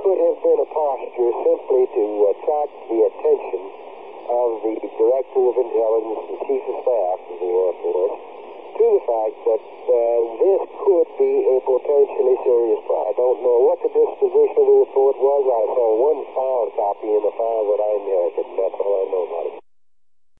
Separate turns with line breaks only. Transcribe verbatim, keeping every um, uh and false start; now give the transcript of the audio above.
could have been a posture simply to attract the attention of the Director of Intelligence and Chief of Staff of the Air Force to the fact that uh, this could be a potentially serious problem. I don't know what the disposition of the report was. I saw one filed copy in the file that I inherited, and that's all I know about it.